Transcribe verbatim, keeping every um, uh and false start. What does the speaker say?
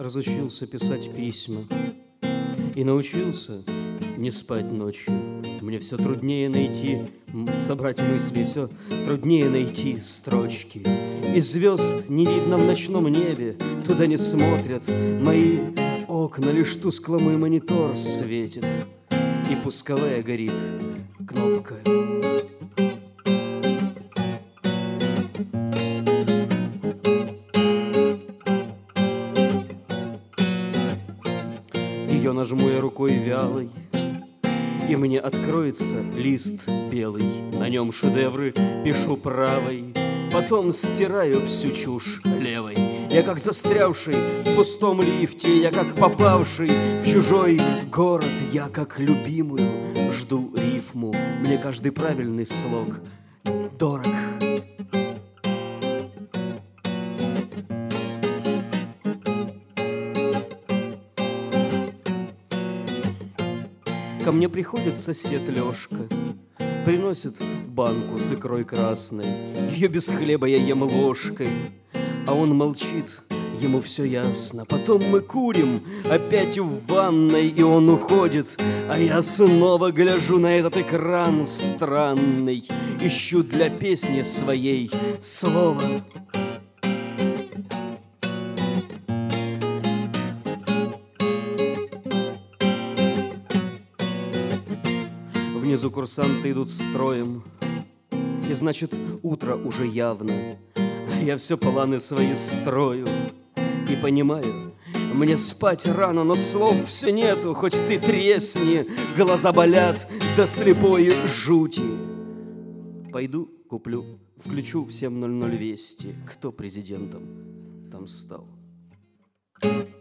разучился писать письма и научился не спать ночью. Мне все труднее найти, собрать мысли, все труднее найти строчки. И звезд не видно в ночном небе, туда не смотрят мои окна, лишь тускло мой монитор светит, и пусковая горит кнопка. Ее нажму я рукой вялой, и мне откроется лист белый. На нем шедевры пишу правой, потом стираю всю чушь левой. Я как застрявший в пустом лифте, я как попавший в чужой город, я как любимую жду рифму. Мне каждый правильный слог дорог. Ко мне приходит сосед Лёшка, приносит банку с икрой красной. Ее без хлеба я ем ложкой, а он молчит, ему все ясно. Потом мы курим опять в ванной, и он уходит, а я снова гляжу на этот экран странный. Ищу для песни своей слово. Внизу курсанты идут строем, и значит, утро уже явно. Я все планы свои строю и понимаю, мне спать рано, но слов все нету, хоть ты тресни, глаза болят до слепой жути. Пойду куплю, включу в семь ноль ноль вести, кто президентом там стал.